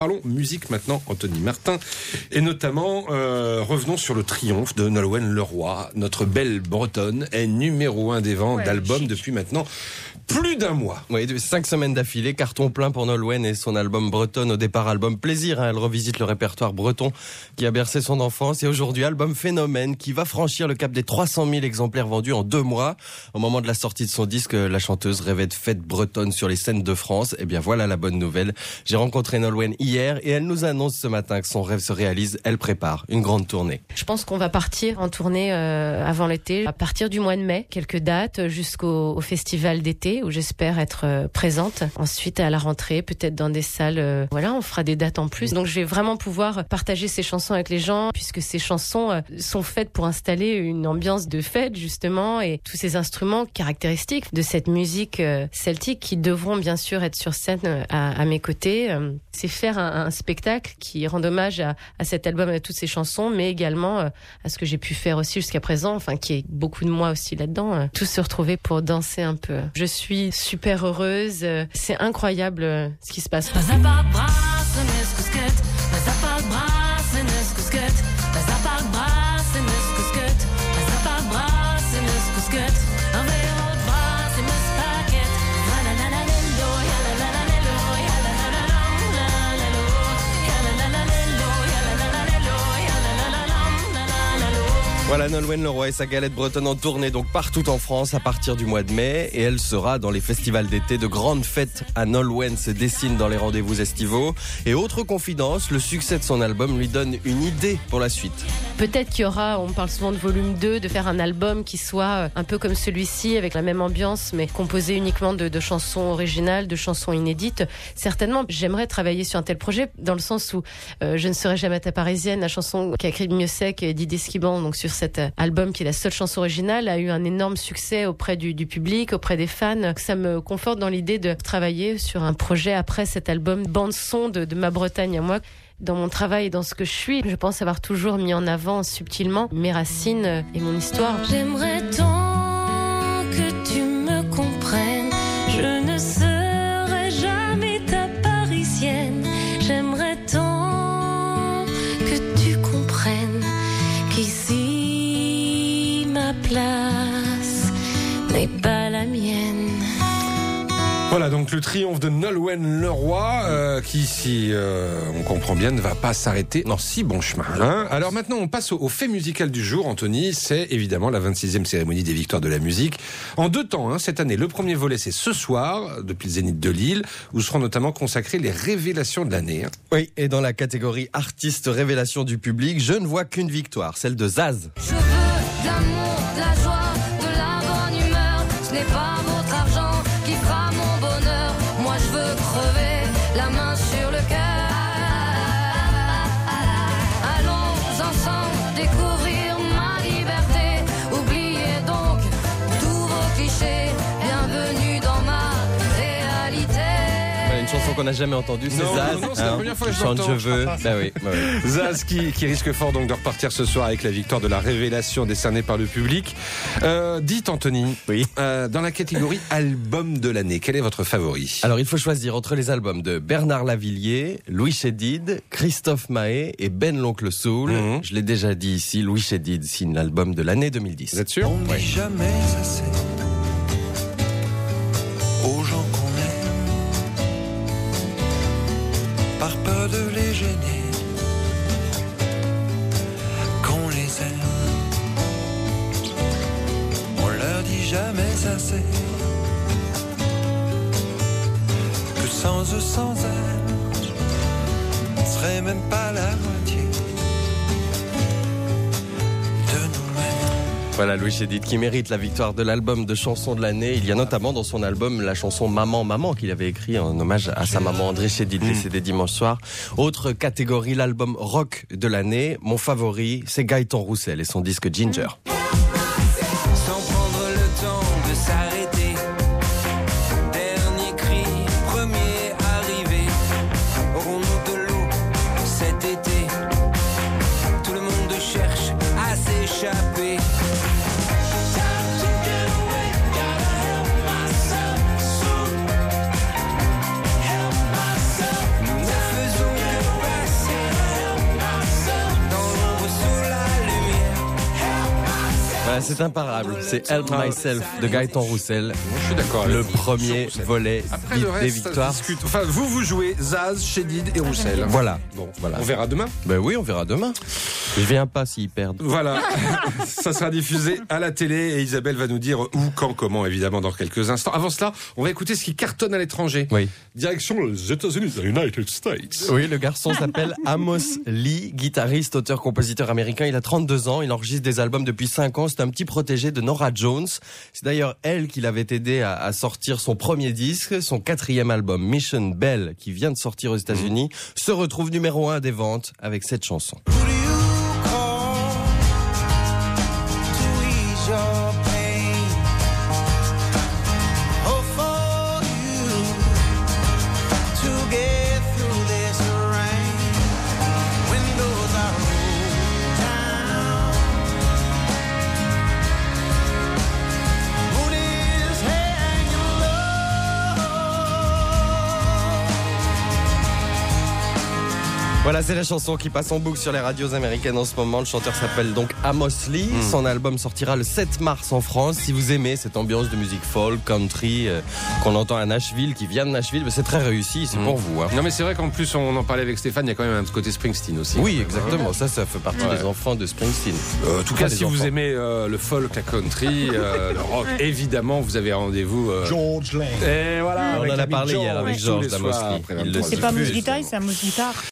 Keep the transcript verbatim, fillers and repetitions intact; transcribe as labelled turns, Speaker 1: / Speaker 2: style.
Speaker 1: Parlons musique maintenant, Anthony Martin, et notamment euh, revenons sur le triomphe de Nolwenn Leroy. Notre belle bretonne est numéro un des ventes ouais, d'albums depuis maintenant plus d'un mois.
Speaker 2: Oui, cinq semaines d'affilée, carton plein pour Nolwenn et son album bretonne. Au départ, album plaisir, hein, elle revisite le répertoire breton qui a bercé son enfance. Et aujourd'hui, album phénomène qui va franchir le cap des trois cent mille exemplaires vendus en deux mois. Au moment de la sortie de son disque, la chanteuse rêvait de fêtes bretonnes sur les scènes de France. Eh bien voilà la bonne nouvelle. J'ai rencontré Nolwenn hier et elle nous annonce ce matin que son rêve se réalise. Elle prépare une grande tournée.
Speaker 3: Je pense qu'on va partir en tournée euh, avant l'été, à partir du mois de mai. Quelques dates jusqu'au au festival d'été où j'espère être euh, présente. Ensuite, à la rentrée, peut-être dans des salles, euh, voilà, on fera des dates en plus. Donc, je vais vraiment pouvoir partager ces chansons avec les gens, puisque ces chansons euh, sont faites pour installer une ambiance de fête, justement, et tous ces instruments caractéristiques de cette musique euh, celtique qui devront bien sûr être sur scène euh, à, à mes côtés. Euh, c'est faire un, un spectacle qui rend hommage à, à cet album, à toutes ces chansons, mais également euh, à ce que j'ai pu faire aussi jusqu'à présent, enfin, qui est beaucoup de moi aussi là-dedans. Euh, tous se retrouver pour danser un peu. Je suis super heureuse. C'est incroyable ce qui se passe.
Speaker 2: Voilà Nolwenn Leroy et sa galette bretonne en tournée donc partout en France à partir du mois de mai et elle sera dans les festivals d'été. De grandes fêtes à Nolwenn se dessinent dans les rendez-vous estivaux. Et autre confidence, le succès de son album lui donne une idée pour la suite.
Speaker 3: Peut-être qu'il y aura, on parle souvent de volume deux, de faire un album qui soit un peu comme celui-ci avec la même ambiance mais composé uniquement de, de chansons originales, de chansons inédites. Certainement, j'aimerais travailler sur un tel projet dans le sens où euh, Je ne serai jamais ta parisienne, la chanson qu'a écrite Miossec et Didier Skiban, donc sur cet album qui est la seule chanson originale, a eu un énorme succès auprès du, du public, auprès des fans. Ça me conforte dans l'idée de travailler sur un projet après cet album bande-son de, de ma Bretagne à moi. Dans mon travail et dans ce que je suis, je pense avoir toujours mis en avant subtilement mes racines et mon histoire.
Speaker 4: J'aimerais tant que tu me comprennes. Je ne serai jamais ta parisienne. J'aimerais tant que tu comprennes qu'ici ma place n'est pas la mienne.
Speaker 1: Voilà donc le triomphe de Nolwenn Leroy euh, qui, si euh, on comprend bien, ne va pas s'arrêter dans si bon chemin. Hein. Alors maintenant on passe au, au fait musical du jour, Anthony. C'est évidemment la vingt-sixième cérémonie des victoires de la musique. En deux temps, hein, cette année, le premier volet c'est ce soir, depuis le Zénith de Lille, où seront notamment consacrées les révélations de l'année. Hein.
Speaker 2: Oui, et dans la catégorie artiste révélation du public, je ne vois qu'une victoire, celle de Zaz.
Speaker 4: Je veux de l'amour, de la joie, de la bonne humeur. Ce n'est pas votre argent qui fera mon bonheur. Moi je veux crever la main sur le cœur. Allons ensemble découvrir ma liberté. Oubliez donc tous vos clichés. Bienvenue dans ma réalité.
Speaker 2: Une chanson qu'on n'a jamais entendue, c'est
Speaker 1: non,
Speaker 2: Zaz.
Speaker 1: Non, non, c'est hein, la première fois que je
Speaker 2: chante
Speaker 1: l'entends.
Speaker 2: Je veux. Bah oui, bah oui.
Speaker 1: Zaz qui, qui risque fort donc de repartir ce soir avec la victoire de la révélation décernée par le public. Euh, dites Anthony,
Speaker 2: oui.
Speaker 1: euh, dans la catégorie album de l'année, quel est votre favori ?
Speaker 2: Alors il faut choisir entre les albums de Bernard Lavilliers, Louis Chédid, Christophe Mahé et Ben l'Oncle Soul. Mmh. Je l'ai déjà dit ici, Louis Chédid signe l'album de l'année deux mille dix.
Speaker 1: Vous êtes sûr ?
Speaker 5: On n'est jamais assez aux gens qu'on aime, par peur de les gêner, qu'on les aime. On leur dit jamais assez que sans eux, sans elles, on serait même pas la moitié de nous-mêmes.
Speaker 2: Voilà Louis Chédid qui mérite la victoire de l'album de chansons de l'année. Il y a notamment dans son album la chanson Maman, Maman qu'il avait écrit en hommage à sa maman André Chédid, décédée dimanche soir. Autre catégorie, l'album rock de l'année. Mon favori, c'est Gaëtan Roussel et son disque Ginger.
Speaker 5: Sans prendre le temps de s'arrêter. Dernier cri, premier arrivé. Aurons-nous de l'eau cet été? Tout le monde cherche à s'échapper. Nous ne faisons que
Speaker 2: Ah, c'est imparable. C'est Help Myself de Gaëtan Roussel.
Speaker 1: Je suis d'accord.
Speaker 2: Le
Speaker 1: avec vous.
Speaker 2: premier
Speaker 1: Sur Roussel.
Speaker 2: volet
Speaker 1: Après
Speaker 2: des
Speaker 1: le reste, ça se
Speaker 2: victoires.
Speaker 1: discute. Enfin, vous, vous jouez Zaz, Chédid et Roussel.
Speaker 2: Voilà.
Speaker 1: Bon,
Speaker 2: Voilà.
Speaker 1: on verra demain.
Speaker 2: Ben oui, on verra demain. Je viens pas s'ils perdent.
Speaker 1: Voilà, ça sera diffusé à la télé et Isabelle va nous dire où, quand, comment, évidemment, dans quelques instants. Avant cela, on va écouter ce qui cartonne à l'étranger.
Speaker 2: Oui.
Speaker 1: Direction les États-Unis, les United States.
Speaker 2: Oui, le garçon s'appelle Amos Lee, guitariste, auteur, compositeur américain. Il a trente-deux ans, il enregistre des albums depuis cinq ans. C'est un petit protégé de Norah Jones. C'est d'ailleurs elle qui l'avait aidé à, à sortir son premier disque. Son quatrième album, Mission Bell, qui vient de sortir aux États-Unis, se retrouve numéro un des ventes avec cette chanson.
Speaker 5: Who do you call to ease your pain? Oh, for you to get through this rain. Windows are rolled down. Moon is hanging low.
Speaker 2: Voilà, c'est la chanson qui passe en boucle sur les radios américaines en ce moment. Le chanteur s'appelle donc Amos Lee.
Speaker 1: Mm.
Speaker 2: Son album sortira le sept mars en France. Si vous aimez cette ambiance de musique folk, country, euh, qu'on entend à Nashville, qui vient de Nashville, ben c'est très réussi, c'est
Speaker 1: Mm.
Speaker 2: pour vous. Hein.
Speaker 1: Non mais c'est vrai qu'en plus on en parlait avec Stéphane, il y a quand même un petit côté Springsteen aussi.
Speaker 2: Oui, exactement. Ça, ça fait partie
Speaker 1: Ouais.
Speaker 2: des enfants de Springsteen.
Speaker 1: Euh, en tout
Speaker 2: Enfin,
Speaker 1: cas,
Speaker 2: des
Speaker 1: si vous
Speaker 2: enfants.
Speaker 1: aimez euh, le folk, la country, euh, le rock, évidemment, vous avez rendez-vous. Euh...
Speaker 6: George Lane.
Speaker 1: Et voilà.
Speaker 2: On
Speaker 1: avec
Speaker 2: en a
Speaker 1: l'ami
Speaker 2: parlé hier avec
Speaker 1: tous
Speaker 2: Georges
Speaker 1: les
Speaker 2: D'Amos
Speaker 1: soirs
Speaker 2: Lee.
Speaker 1: après
Speaker 2: Il
Speaker 1: vingt-trois
Speaker 2: le
Speaker 1: heures.
Speaker 7: C'est pas
Speaker 2: diffuse.
Speaker 7: mousse guitare, c'est un mousse guitare.